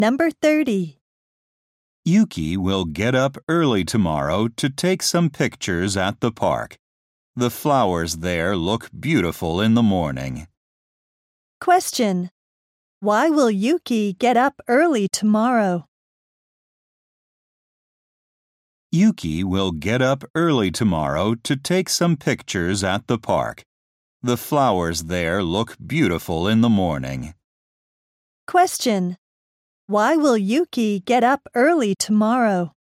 Number 30. Yuki will get up early tomorrow to take some pictures at the park. The flowers there look beautiful in the morning. Question. Why will Yuki get up early tomorrow? Yuki will get up early tomorrow to take some pictures at the park. The flowers there look beautiful in the morning. Question. Why will Yuki get up early tomorrow?